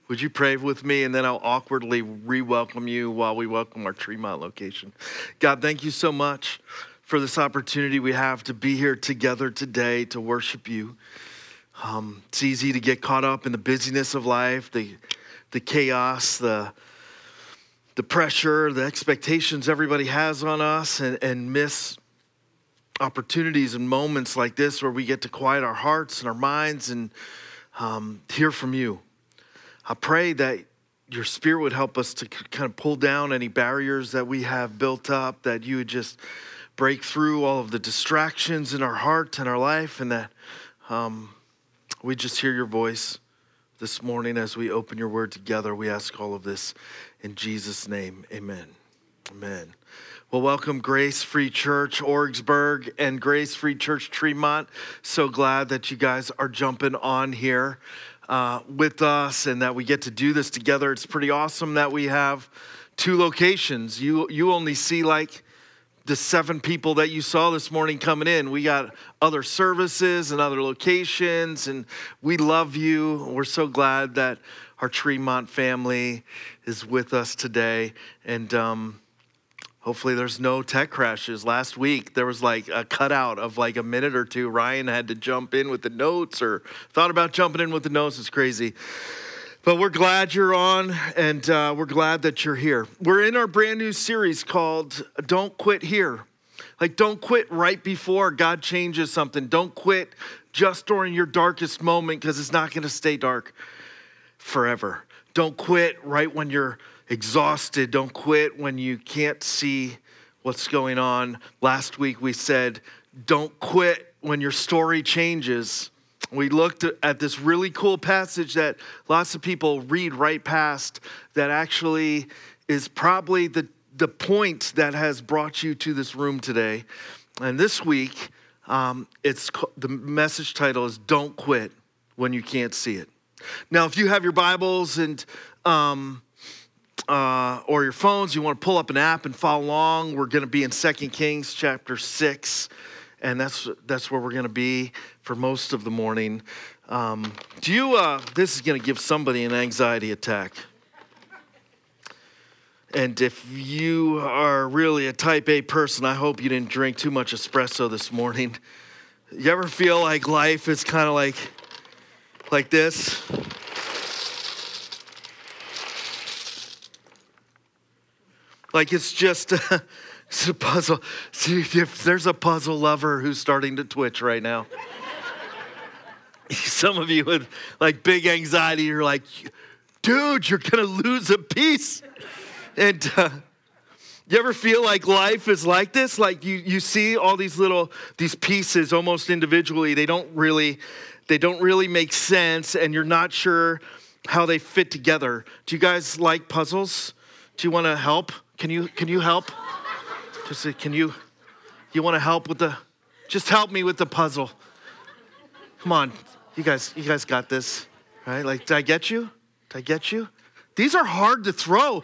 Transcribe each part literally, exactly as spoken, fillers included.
Would you pray with me, and then I'll awkwardly re-welcome you while we welcome our Tremont location. God, thank you so much for this opportunity we have to be here together today to worship you. Um, it's easy to get caught up in the busyness of life, the the chaos, the the pressure, the expectations everybody has on us, and, and miss opportunities and moments like this where we get to quiet our hearts and our minds and um, hear from you. I pray that your Spirit would help us to kind of pull down any barriers that we have built up, that you would just break through all of the distractions in our heart and our life, and that um, we just hear your voice this morning as we open your word together. We ask all of this in Jesus' name. Amen. Amen. Well, welcome Grace Free Church Orrigsburg and Grace Free Church Tremont. So glad that you guys are jumping on here uh, with us and that we get to do this together. It's pretty awesome that we have two locations. You you only see like the seven people that you saw this morning coming in. We got other services and other locations, and we love you. We're so glad that our Tremont family is with us today. And um, hopefully there's no tech crashes. Last week, there was like a cutout of like a minute or two. Ryan had to jump in with the notes or thought about jumping in with the notes. It's crazy. But we're glad you're on, and uh, we're glad that you're here. We're in our brand new series called Don't Quit Here. Like, don't quit right before God changes something. Don't quit just during your darkest moment, because it's not going to stay dark forever. Don't quit right when you're exhausted. Don't quit when you can't see what's going on. Last week we said, don't quit when your story changes. We looked at this really cool passage that lots of people read right past that actually is probably the, the point that has brought you to this room today. And this week, um, it's the message title is Don't Quit When You Can't See It. Now, if you have your Bibles and um, uh, or your phones, you want to pull up an app and follow along, we're going to be in Second Kings chapter six. And that's that's where we're going to be for most of the morning. Um, do you? Uh, this is going to give somebody an anxiety attack. And if you are really a type A person, I hope you didn't drink too much espresso this morning. You ever feel like life is kind of like like this? Like it's just. Uh, It's a puzzle. See, if there's a puzzle lover who's starting to twitch right now. Some of you with like big anxiety, you're like, dude, you're going to lose a piece. And uh, you ever feel like life is like this? Like you, you see all these little, these pieces almost individually. They don't really, they don't really make sense, and you're not sure how they fit together. Do you guys like puzzles? Do you want to help? Can you, can you help? Just say, can you, you want to help with the, just help me with the puzzle. Come on, you guys, you guys got this, right? Like, did I get you? Did I get you? These are hard to throw.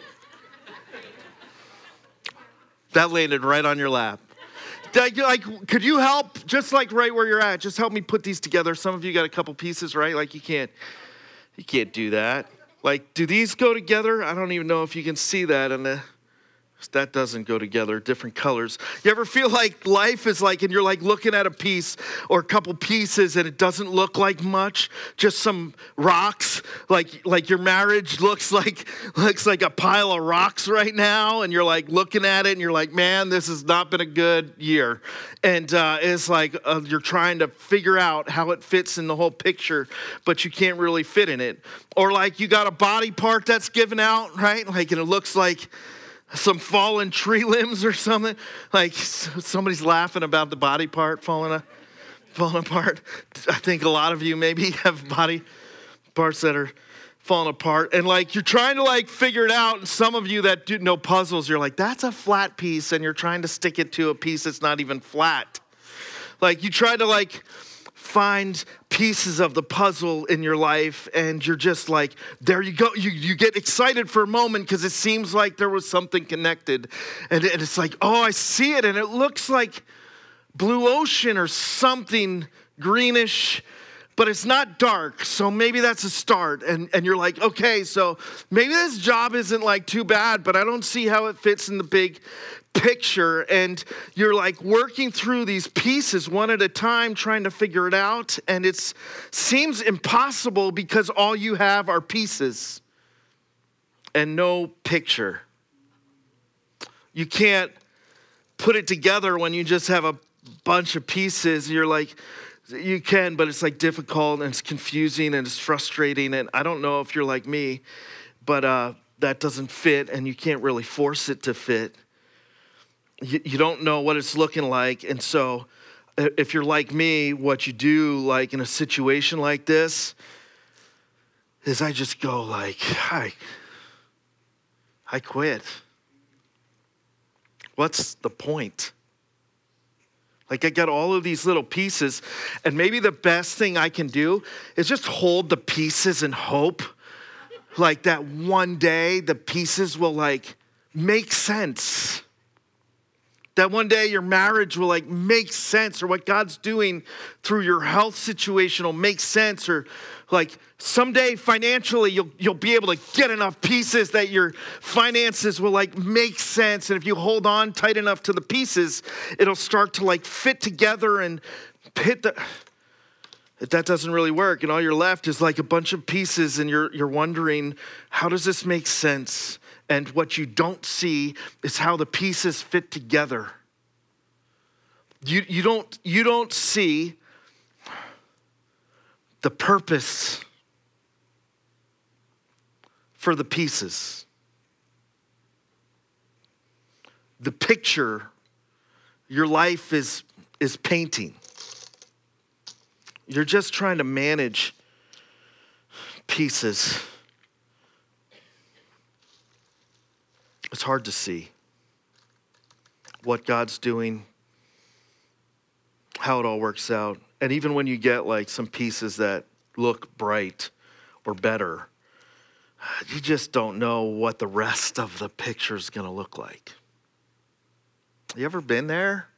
That landed right on your lap. Did I, like, could you help, just like right where you're at, just help me put these together. Some of you got a couple pieces, right? Like you can't, you can't do that. Like, do these go together? I don't even know if you can see that in the, that doesn't go together, different colors. You ever feel like life is like, and you're like looking at a piece or a couple pieces and it doesn't look like much, just some rocks, like like your marriage looks like looks like a pile of rocks right now, and you're like looking at it and you're like, man, this has not been a good year. And uh, it's like uh, you're trying to figure out how it fits in the whole picture, but you can't really fit in it. Or like you got a body part that's given out, right? Like, and it looks like some fallen tree limbs or something. Like somebody's laughing about the body part falling, uh, falling apart. I think a lot of you maybe have body parts that are falling apart. And like you're trying to like figure it out. And some of you that do know puzzles, you're like, that's a flat piece. And you're trying to stick it to a piece that's not even flat. Like you try to like find pieces of the puzzle in your life, and you're just like, there you go. You you get excited for a moment because it seems like there was something connected. And, and it's like, oh, I see it. And it looks like blue ocean or something greenish, but it's not dark. So maybe that's a start. And, and you're like, okay, so maybe this job isn't like too bad, but I don't see how it fits in the big picture. And you're like working through these pieces one at a time, trying to figure it out. And it seems impossible because all you have are pieces and no picture. You can't put it together when you just have a bunch of pieces. You're like, you can, but it's like difficult and it's confusing and it's frustrating. And I don't know if you're like me, but uh, that doesn't fit and you can't really force it to fit. You, you don't know what it's looking like. And so if you're like me, what you do like in a situation like this is I just go like, I, I quit. What's the point? Like I got all of these little pieces, and maybe the best thing I can do is just hold the pieces and hope like that one day the pieces will like make sense. That one day your marriage will like make sense, or what God's doing through your health situation will make sense, or like someday financially you'll you'll be able to get enough pieces that your finances will like make sense. And if you hold on tight enough to the pieces, it'll start to like fit together and hit the. That doesn't really work, and all you're left is like a bunch of pieces, and you're you're wondering, how does this make sense? And what you don't see is how the pieces fit together. You you don't you don't see the purpose for the pieces. The picture your life is is painting. You're just trying to manage pieces. It's hard to see what God's doing, how it all works out. And even when you get like some pieces that look bright or better, you just don't know what the rest of the picture is going to look like. You ever been there?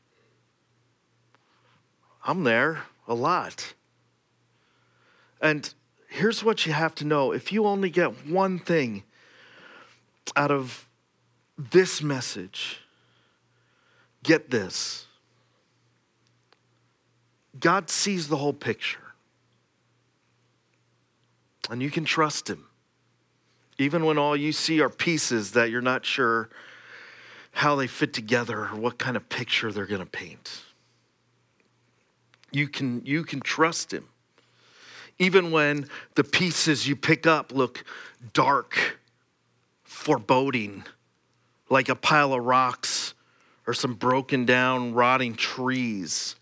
I'm there a lot. And here's what you have to know. If you only get one thing out of this message, get this. God sees the whole picture. And you can trust him. Even when all you see are pieces that you're not sure how they fit together or what kind of picture they're going to paint. You can, you can trust him. Even when the pieces you pick up look dark, foreboding, like a pile of rocks or some broken down, rotting trees.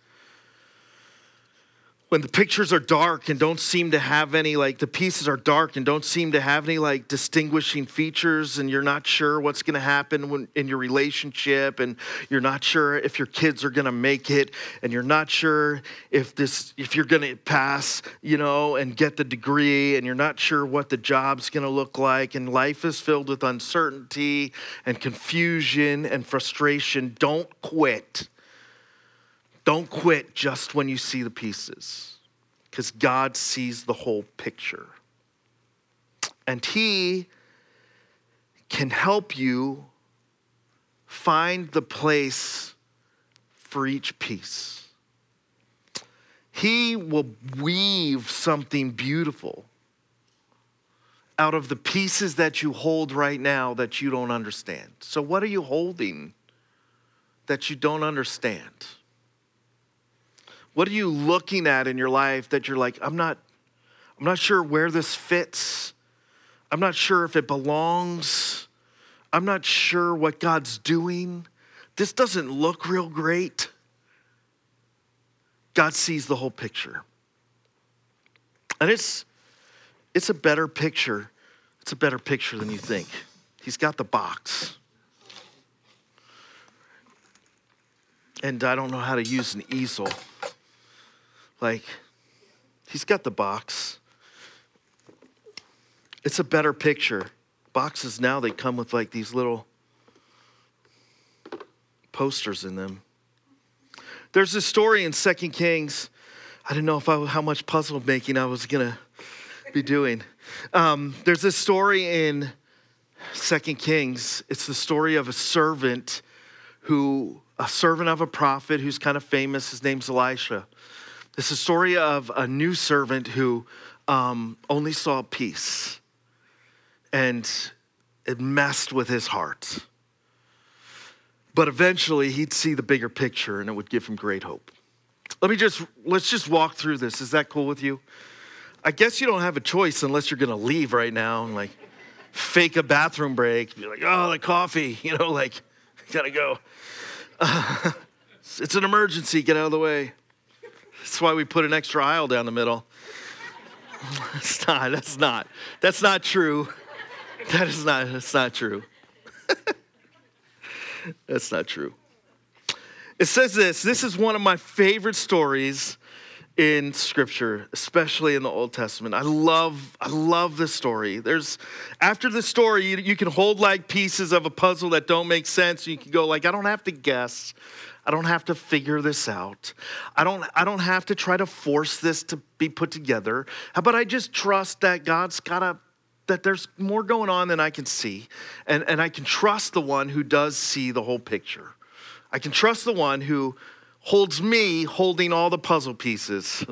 When the pictures are dark and don't seem to have any, like the pieces are dark and don't seem to have any like distinguishing features, and you're not sure what's going to happen when, in your relationship, and you're not sure if your kids are going to make it, and you're not sure if this, if you're going to pass, you know, and get the degree, and you're not sure what the job's going to look like, and life is filled with uncertainty and confusion and frustration. Don't quit. Don't quit just when you see the pieces, because God sees the whole picture. And he can help you find the place for each piece. He will weave something beautiful out of the pieces that you hold right now that you don't understand. So what are you holding that you don't understand? What are you looking at in your life that you're like, I'm not, I'm not sure where this fits. I'm not sure if it belongs. I'm not sure what God's doing. This doesn't look real great. God sees the whole picture. And it's, it's a better picture. It's a better picture than you think. He's got the box. And I don't know how to use an easel. Like, he's got the box. It's a better picture. Boxes now, they come with like these little posters in them. There's a story in Second Kings I didn't know if I, how much puzzle making I was going to be doing. Um, there's this story in Second Kings. It's the story of a servant who, a servant of a prophet who's kind of famous. His name's Elisha. It's a story of a new servant who um, only saw peace, and it messed with his heart. But eventually he'd see the bigger picture, and it would give him great hope. Let me just, let's just walk through this. Is that cool with you? I guess you don't have a choice unless you're going to leave right now and like fake a bathroom break. Be like, oh, the coffee, you know, like, gotta go. Uh, it's an emergency, get out of the way. That's why we put an extra aisle down the middle. It's not, that's not, that's not true. That is not, that's not true. That's not true. It says this, this is one of my favorite stories in Scripture, especially in the Old Testament. I love, I love this story. There's, after the story, you, you can hold like pieces of a puzzle that don't make sense. You can go like, I don't have to guess. I don't have to figure this out. I don't, I don't have to try to force this to be put together. How about I just trust that God's got a, that there's more going on than I can see. And, and I can trust the one who does see the whole picture. I can trust the one who holds me holding all the puzzle pieces.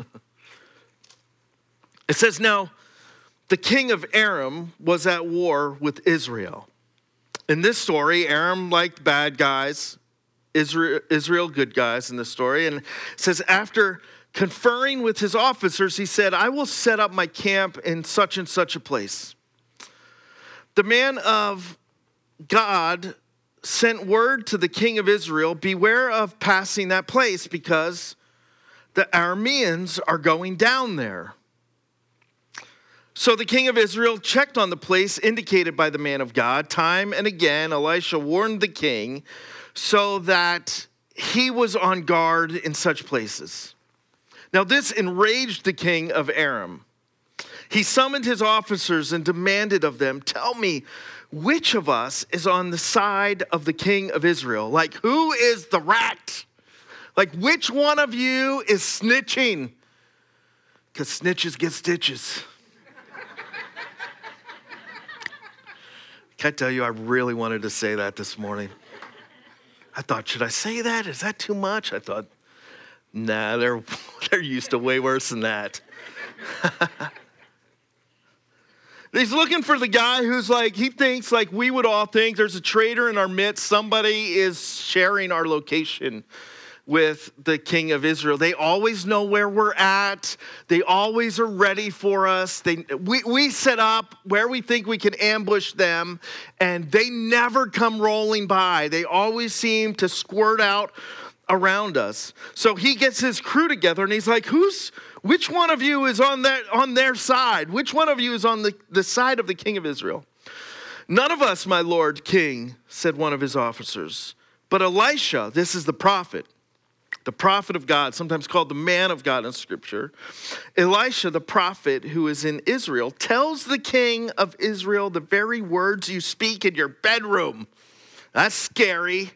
It says, now, the king of Aram was at war with Israel. In this story, Aram liked bad guys, Israel, Israel good guys in this story. And it says, after conferring with his officers, he said, I will set up my camp in such and such a place. The man of God sent word to the king of Israel, beware of passing that place because the Arameans are going down there. So the king of Israel checked on the place indicated by the man of God. Time and again, Elisha warned the king so that he was on guard in such places. Now this enraged the king of Aram. He summoned his officers and demanded of them, tell me, which of us is on the side of the king of Israel? Like, who is the rat? Like, which one of you is snitching? Because snitches get stitches. Can I tell you, I really wanted to say that this morning. I thought, should I say that? Is that too much? I thought, nah, they're, they're used to way worse than that. He's looking for the guy who's like, he thinks like we would all think there's a traitor in our midst. Somebody is sharing our location with the king of Israel. They always know where we're at. They always are ready for us. They, we, we set up where we think we can ambush them, and they never come rolling by. They always seem to squirt out around us. So he gets his crew together and he's like, who's, which one of you is on that, on their side? Which one of you is on the, the side of the king of Israel? None of us, my lord king, said one of his officers. But Elisha, this is the prophet, the prophet of God, sometimes called the man of God in Scripture. Elisha, the prophet who is in Israel, tells the king of Israel the very words you speak in your bedroom. That's scary.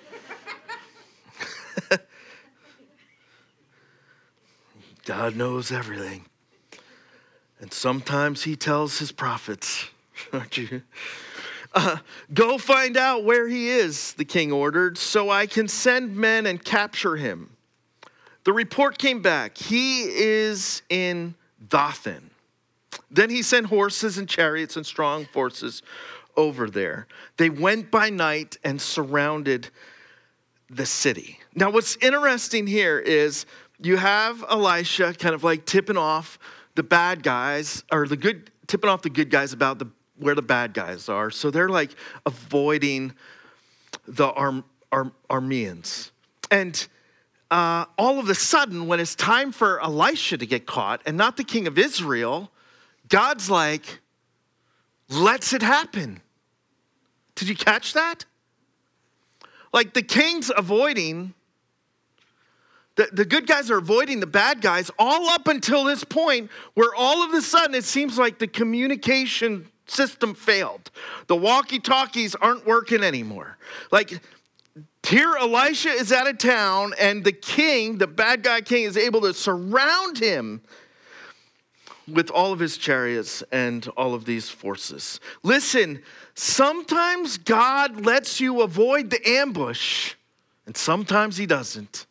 God knows everything. And sometimes he tells his prophets, aren't you? Uh, Go find out where he is, the king ordered, so I can send men and capture him. The report came back. He is in Dothan. Then he sent horses and chariots and strong forces over there. They went by night and surrounded the city. Now, what's interesting here is you have Elisha kind of like tipping off the bad guys, or the good, tipping off the good guys about the where the bad guys are. So they're like avoiding the Ar- Ar- Arameans. And uh, all of a sudden, when it's time for Elisha to get caught and not the king of Israel, God's like, lets it happen. Did you catch that? Like the king's avoiding, the, the good guys are avoiding the bad guys all up until this point where all of a sudden it seems like the communication system failed. The walkie-talkies aren't working anymore. Like here Elisha is out of town, and the king, the bad guy king, is able to surround him with all of his chariots and all of these forces. Listen, sometimes God lets you avoid the ambush, and sometimes he doesn't.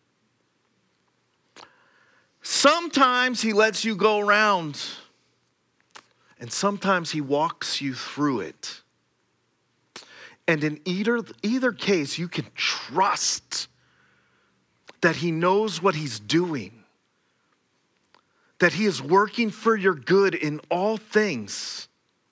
Sometimes he lets you go around, and sometimes he walks you through it. And in either, either case, you can trust that he knows what he's doing, that he is working for your good in all things,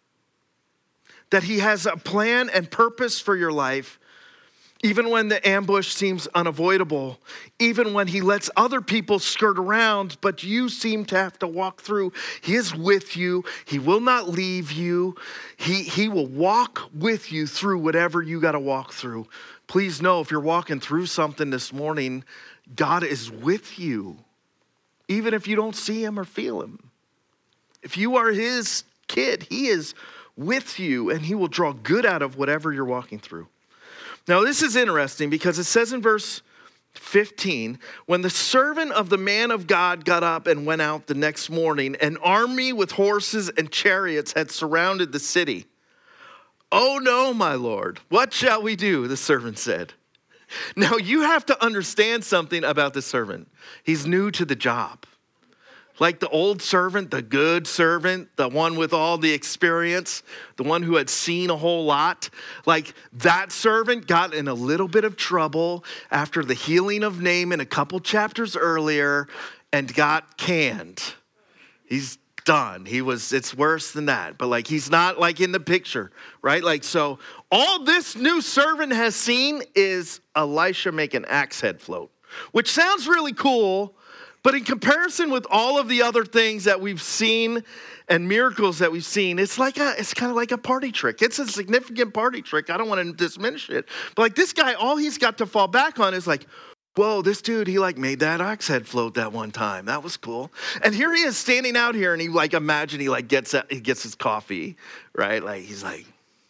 that he has a plan and purpose for your life, even when the ambush seems unavoidable, even when he lets other people skirt around, but you seem to have to walk through. He is with you. He will not leave you. He, he will walk with you through whatever you got to walk through. Please know, if you're walking through something this morning, God is with you, even if you don't see him or feel him. If you are his kid, he is with you, and he will draw good out of whatever you're walking through. Now, this is interesting because it says in verse fifteen, when the servant of the man of God got up and went out the next morning, an army with horses and chariots had surrounded the city. "Oh no, my lord, what shall we do?" the servant said. Now, you have to understand something about this servant. He's new to the job. Like the old servant, the good servant, the one with all the experience, the one who had seen a whole lot. Like that servant got in a little bit of trouble after the healing of Naaman a couple chapters earlier and got canned. He's done. He was, it's worse than that. But like, he's not like in the picture, right? Like, so all this new servant has seen is Elisha make an axe head float, which sounds really cool. But in comparison with all of the other things that we've seen and miracles that we've seen, it's like a, it's kind of like a party trick. It's a significant party trick. I don't want to diminish it. But like this guy, all he's got to fall back on is like, whoa, this dude, he like made that axe head float that one time. That was cool. And here he is standing out here, and he like, imagine he like gets, he gets his coffee, right? Like he's like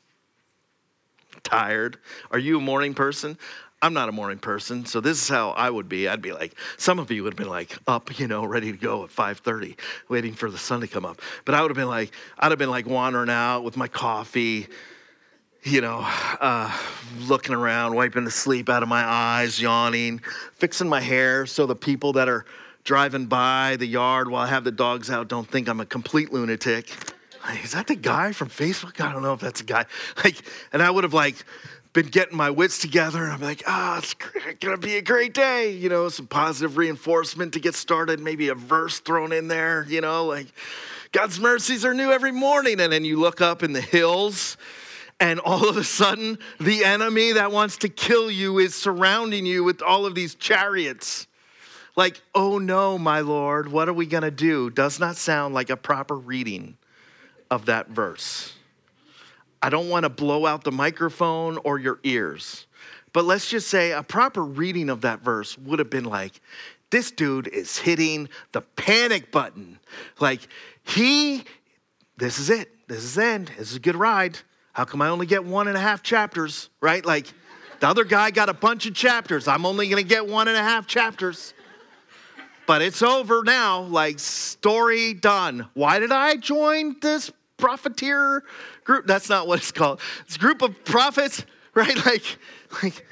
tired. Are you a morning person? I'm not a morning person, so this is how I would be. I'd be like, some of you would have been like up, you know, ready to go at five thirty, waiting for the sun to come up. But I would have been like, I'd have been like wandering out with my coffee, you know, uh, looking around, wiping the sleep out of my eyes, yawning, fixing my hair so the people that are driving by the yard while I have the dogs out don't think I'm a complete lunatic. Like, is that the guy from Facebook? I don't know if that's a guy. Like, and I would have like, been getting my wits together, and I'm like, ah, oh, it's gonna be a great day. You know, some positive reinforcement to get started, maybe a verse thrown in there, you know, like God's mercies are new every morning. And then you look up in the hills, and all of a sudden, the enemy that wants to kill you is surrounding you with all of these chariots. Like, oh no, my Lord, what are we gonna do? Does not sound like a proper reading of that verse. I don't want to blow out the microphone or your ears, but let's just say a proper reading of that verse would have been like, this dude is hitting the panic button. Like he, this is it. This is the end. This is a good ride. How come I only get one and a half chapters, right? Like the other guy got a bunch of chapters. I'm only going to get one and a half chapters. But it's over now, like story done. Why did I join this profiteer group? That's not what it's called. It's a group of prophets, right? Like, like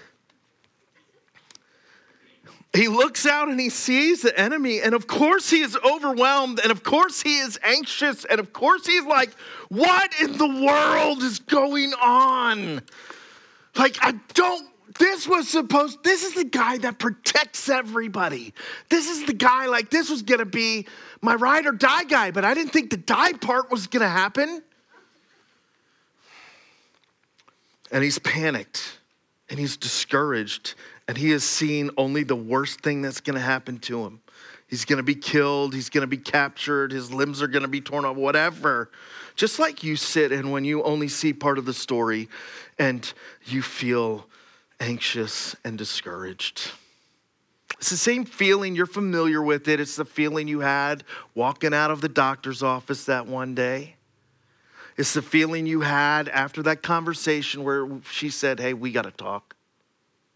he looks out and he sees the enemy, and of course he is overwhelmed, and of course he is anxious, and of course he's like, what in the world is going on? Like, I don't, this was supposed, this is the guy that protects everybody. This is the guy, like, this was gonna be my ride or die guy, but I didn't think the die part was gonna happen. And he's panicked, and he's discouraged, and he has seen only the worst thing that's gonna happen to him. He's gonna be killed, he's gonna be captured, his limbs are gonna be torn off, whatever. Just like you sit and when you only see part of the story and you feel anxious and discouraged. It's the same feeling, you're familiar with it. It's the feeling you had walking out of the doctor's office that one day. It's the feeling you had after that conversation where she said, hey, we got to talk.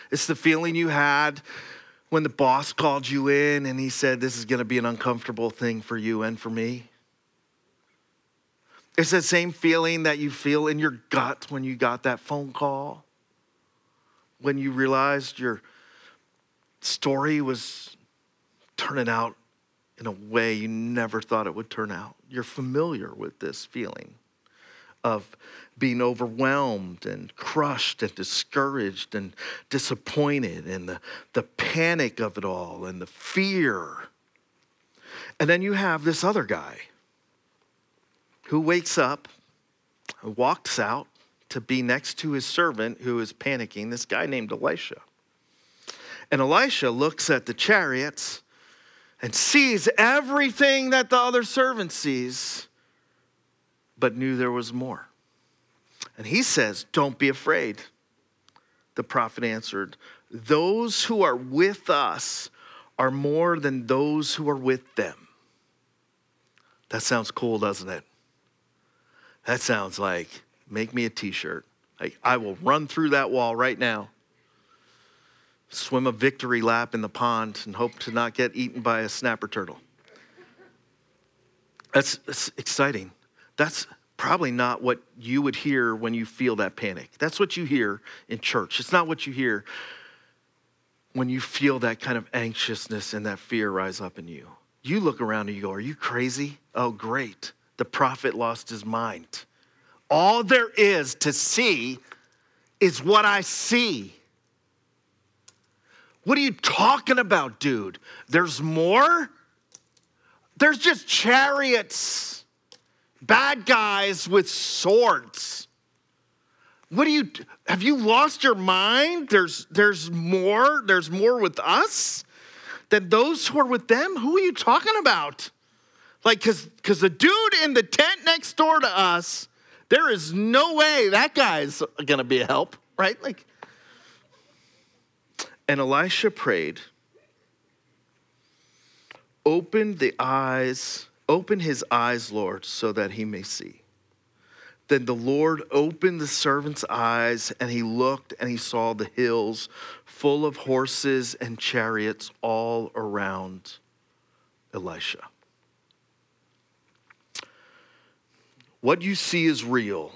It's the feeling you had when the boss called you in and he said, this is going to be an uncomfortable thing for you and for me. It's that same feeling that you feel in your gut when you got that phone call, when you realized your story was turning out in a way you never thought it would turn out. You're familiar with this feeling of being overwhelmed and crushed and discouraged and disappointed, and the, the panic of it all and the fear. And then you have this other guy who wakes up, who walks out to be next to his servant who is panicking, this guy named Elisha. And Elisha looks at the chariots and sees everything that the other servant sees, but knew there was more. And he says, don't be afraid. The prophet answered, those who are with us are more than those who are with them. That sounds cool, doesn't it? That sounds like, make me a t-shirt. Like, I will run through that wall right now, swim a victory lap in the pond, and hope to not get eaten by a snapper turtle. That's, that's exciting. That's probably not what you would hear when you feel that panic. That's what you hear in church. It's not what you hear when you feel that kind of anxiousness and that fear rise up in you. You look around and you go, are you crazy? Oh, great. The prophet lost his mind. All there is to see is what I see. What are you talking about, dude? There's more? There's just chariots. Bad guys with swords. What do you, have you lost your mind? There's, there's more, there's more with us than those who are with them? Who are you talking about? Like, cause, cause the dude in the tent next door to us, there is no way that guy's gonna be a help, right? Like, and Elisha prayed, open the eyes Open his eyes, Lord, so that he may see. Then the Lord opened the servant's eyes, and he looked, and he saw the hills full of horses and chariots all around Elisha. What you see is real.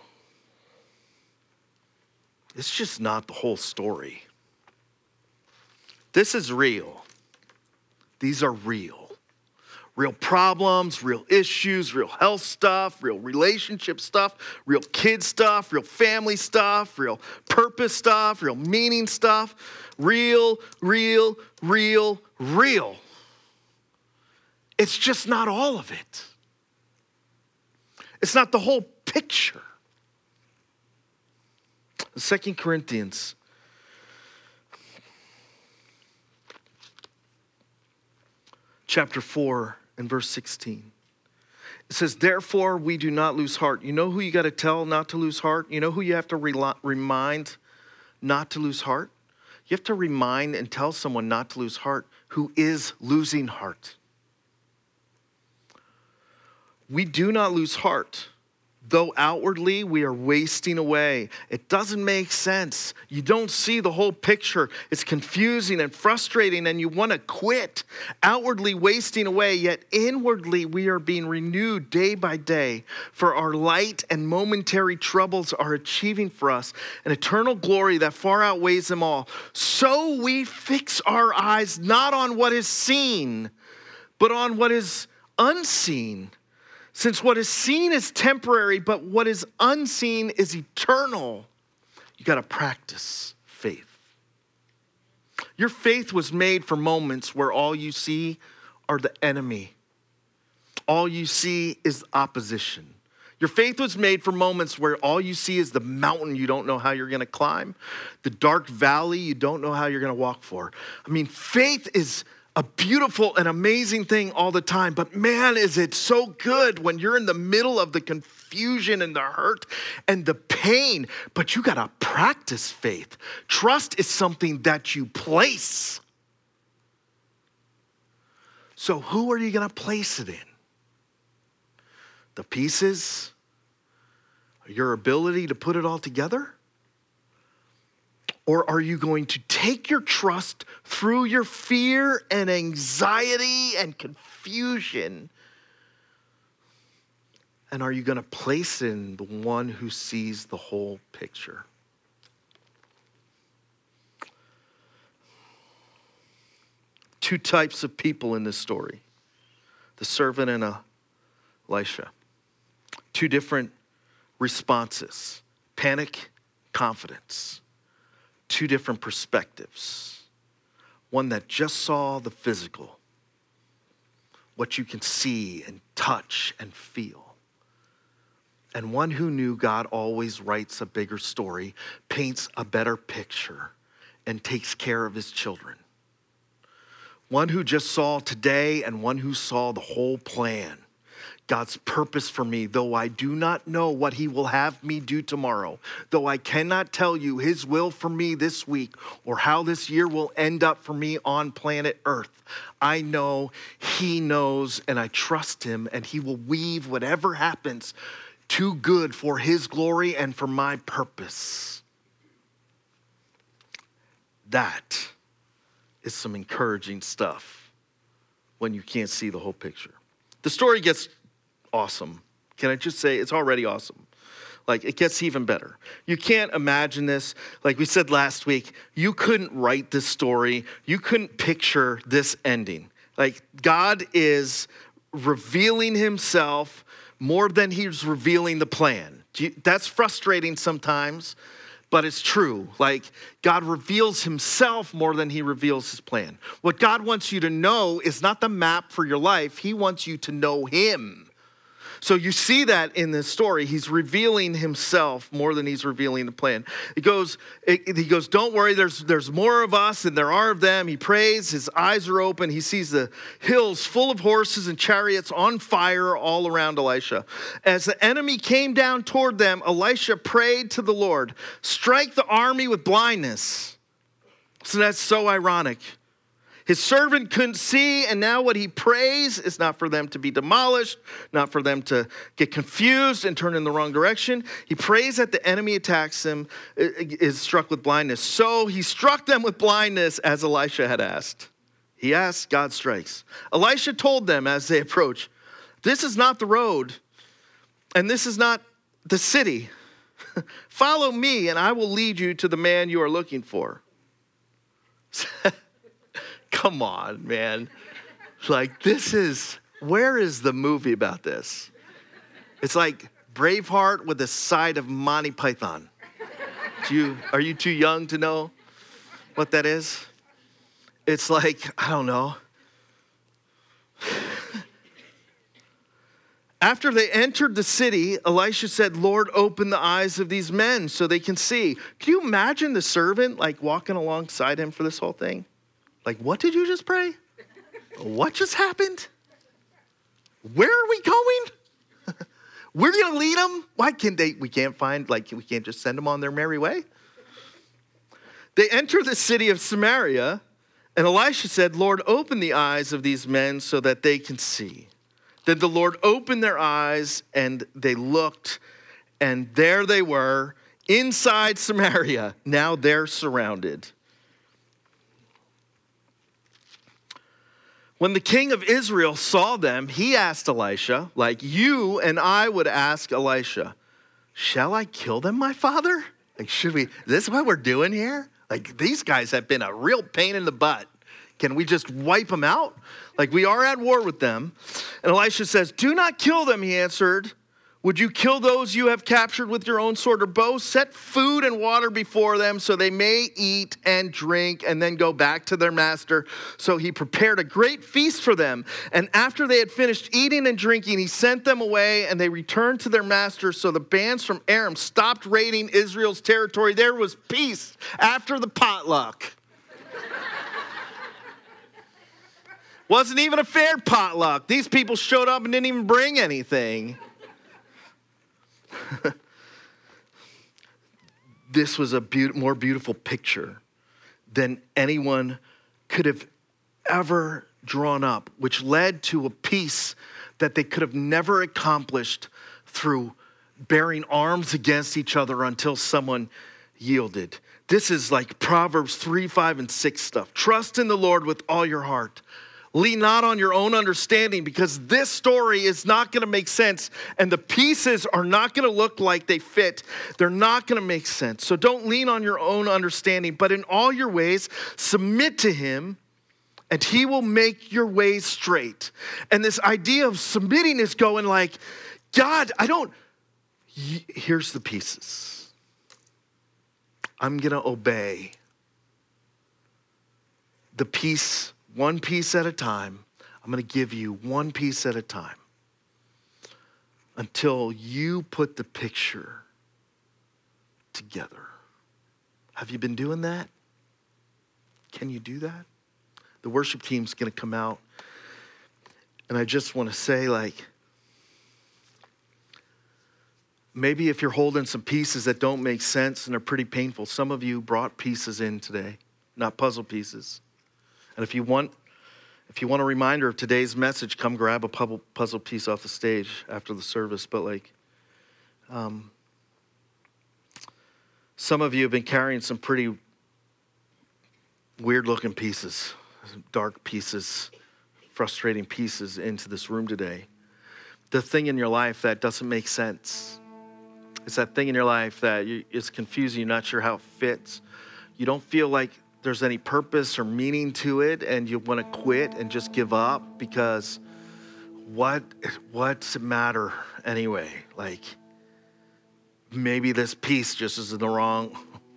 It's just not the whole story. This is real. These are real. Real problems, real issues, real health stuff, real relationship stuff, real kid stuff, real family stuff, real purpose stuff, real meaning stuff. Real, real, real, real. It's just not all of it. It's not the whole picture. Second Corinthians chapter four and verse sixteen. It says, therefore we do not lose heart. You know who you got to tell not to lose heart? You know who you have to re- remind not to lose heart? You have to remind and tell someone not to lose heart who is losing heart. We do not lose heart. Though outwardly we are wasting away. It doesn't make sense. You don't see the whole picture. It's confusing and frustrating and you want to quit. Outwardly wasting away, yet inwardly we are being renewed day by day. For our light and momentary troubles are achieving for us an eternal glory that far outweighs them all. So we fix our eyes not on what is seen, but on what is unseen. Since what is seen is temporary, but what is unseen is eternal. You got to practice faith. Your faith was made for moments where all you see are the enemy. All you see is opposition. Your faith was made for moments where all you see is the mountain you don't know how you're going to climb, the dark valley you don't know how you're going to walk for. I mean, faith is a beautiful and amazing thing all the time, but man, is it so good when you're in the middle of the confusion and the hurt and the pain, but you got to practice faith. Trust is something that you place. So who are you going to place it in? The pieces? Your ability to put it all together? Or are you going to take your trust through your fear and anxiety and confusion? And are you going to place in the one who sees the whole picture? Two types of people in this story. The servant and Elisha. Two different responses. Panic, confidence. Two different perspectives. One that just saw the physical. What you can see and touch and feel. And one who knew God always writes a bigger story, paints a better picture, and takes care of his children. One who just saw today and one who saw the whole plan. God's purpose for me, though I do not know what he will have me do tomorrow, though I cannot tell you his will for me this week or how this year will end up for me on planet Earth, I know he knows and I trust him, and he will weave whatever happens to good for his glory and for my purpose. That is some encouraging stuff when you can't see the whole picture. The story gets awesome. Can I just say it's already awesome? Like, it gets even better. You can't imagine this. Like we said last week, you couldn't write this story. You couldn't picture this ending. Like, God is revealing himself more than he's revealing the plan. That's frustrating sometimes, but it's true. Like, God reveals himself more than he reveals his plan. What God wants you to know is not the map for your life. He wants you to know him. So you see that in this story. He's revealing himself more than he's revealing the plan. He goes, he goes, don't worry, there's, there's more of us than there are of them. He prays, his eyes are open. He sees the hills full of horses and chariots on fire all around Elisha. As the enemy came down toward them, Elisha prayed to the Lord, strike the army with blindness. So that's so ironic. His servant couldn't see, and now what he prays is not for them to be demolished, not for them to get confused and turn in the wrong direction. He prays that the enemy attacks him, is struck with blindness. So he struck them with blindness as Elisha had asked. He asked, God strikes. Elisha told them as they approached, this is not the road, and this is not the city. Follow me, and I will lead you to the man you are looking for. Come on, man. Like, this is, where is the movie about this? It's like Braveheart with a side of Monty Python. Do you, are you too young to know what that is? It's like, I don't know. After they entered the city, Elisha said, Lord, open the eyes of these men so they can see. Can you imagine the servant like walking alongside him for this whole thing? Like, what did you just pray? What just happened? Where are we going? We're going to lead them? Why can't they? We can't find, like, we can't just send them on their merry way? They enter the city of Samaria, and Elisha said, Lord, open the eyes of these men so that they can see. Then the Lord opened their eyes, and they looked, and there they were, inside Samaria. Now they're surrounded. When the king of Israel saw them, he asked Elisha, like you and I would ask Elisha, shall I kill them, my father? Like, should we, is this what we're doing here? Like, these guys have been a real pain in the butt. Can we just wipe them out? Like, we are at war with them. And Elisha says, do not kill them, he answered. Would you kill those you have captured with your own sword or bow? Set food and water before them so they may eat and drink and then go back to their master. So he prepared a great feast for them. And after they had finished eating and drinking, he sent them away and they returned to their master. So the bands from Aram stopped raiding Israel's territory. There was peace after the potluck. Wasn't even a fair potluck. These people showed up and didn't even bring anything. This was a be- more beautiful picture than anyone could have ever drawn up, which led to a peace that they could have never accomplished through bearing arms against each other until someone, yielded. This is like Proverbs three, five, and six stuff. Trust in the Lord with all your heart. Lean not on your own understanding, because this story is not going to make sense, and the pieces are not going to look like they fit. They're not going to make sense. So don't lean on your own understanding, but in all your ways, submit to him, and he will make your ways straight. And this idea of submitting is going like, God, I don't, here's the pieces. I'm going to obey. The piece, one piece at a time. I'm going to give you one piece at a time until you put the picture together. Have you been doing that? Can you do that? The worship team's going to come out. And I just want to say, like, maybe if you're holding some pieces that don't make sense and are pretty painful, some of you brought pieces in today, not puzzle pieces. And if you want, if you want a reminder of today's message, come grab a puzzle piece off the stage after the service. But like, um, some of you have been carrying some pretty weird-looking pieces, dark pieces, frustrating pieces into this room today. The thing in your life that doesn't make sense. It's that thing in your life that you, it's confusing. You're not sure how it fits. You don't feel like there's any purpose or meaning to it, and you want to quit and just give up because what, what's it matter anyway? Like, maybe this piece just is in the wrong.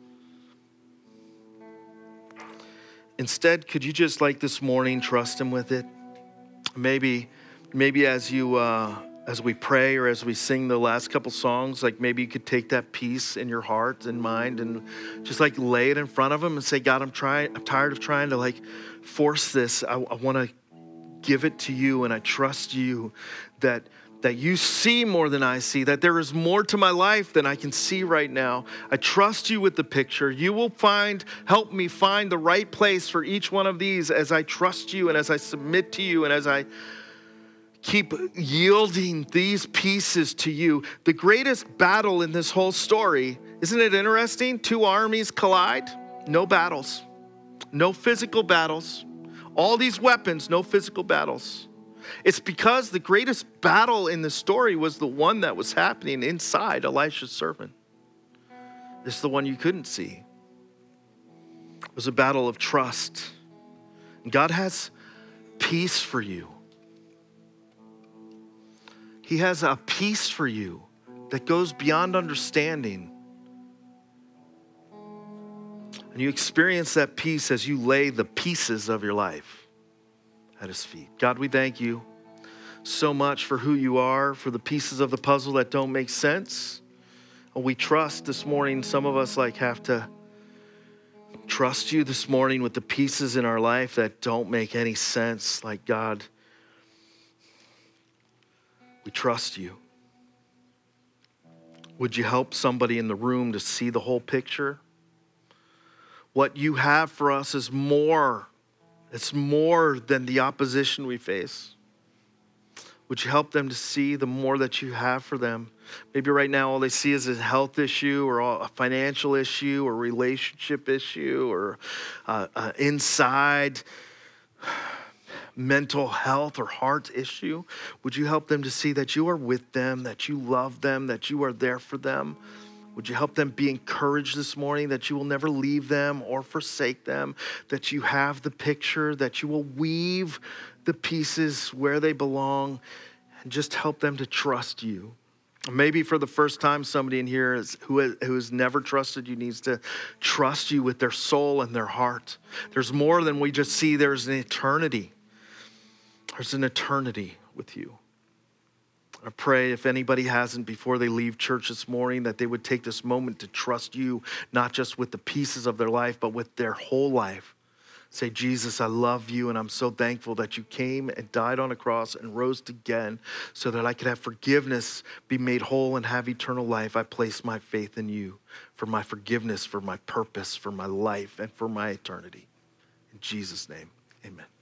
Instead, could you just, like this morning, trust him with it? Maybe, maybe as you, uh, as we pray or as we sing the last couple songs, like maybe you could take that piece in your heart and mind and just like lay it in front of him and say, God, I'm trying, I'm tired of trying to like force this. I, I want to give it to you, and I trust you that that you see more than I see, that there is more to my life than I can see right now. I trust you with the picture. You will find, help me find the right place for each one of these as I trust you and as I submit to you and as I keep yielding these pieces to you. The greatest battle in this whole story, isn't it interesting? Two armies collide, no battles, no physical battles. All these weapons, no physical battles. It's because the greatest battle in the story was the one that was happening inside Elisha's servant. It's the one you couldn't see. It was a battle of trust. God has peace for you. He has a peace for you that goes beyond understanding. And you experience that peace as you lay the pieces of your life at his feet. God, we thank you so much for who you are, for the pieces of the puzzle that don't make sense. And we trust this morning, some of us like have to trust you this morning with the pieces in our life that don't make any sense. Like, God, we trust you. Would you help somebody in the room to see the whole picture? What you have for us is more. It's more than the opposition we face. Would you help them to see the more that you have for them? Maybe right now all they see is a health issue or a financial issue or relationship issue or uh, uh, inside mental health or heart issue. Would you help them to see that you are with them, that you love them, that you are there for them? Would you help them be encouraged this morning that you will never leave them or forsake them, that you have the picture, that you will weave the pieces where they belong, and just help them to trust you. Maybe for the first time, somebody in here is, who, has, who has never trusted you needs to trust you with their soul and their heart. There's more than we just see. There's an eternity. There's an eternity with you. I pray if anybody hasn't before they leave church this morning, that they would take this moment to trust you, not just with the pieces of their life, but with their whole life. Say, Jesus, I love you, and I'm so thankful that you came and died on a cross and rose again so that I could have forgiveness, be made whole, and have eternal life. I place my faith in you for my forgiveness, for my purpose, for my life, and for my eternity. In Jesus' name, amen.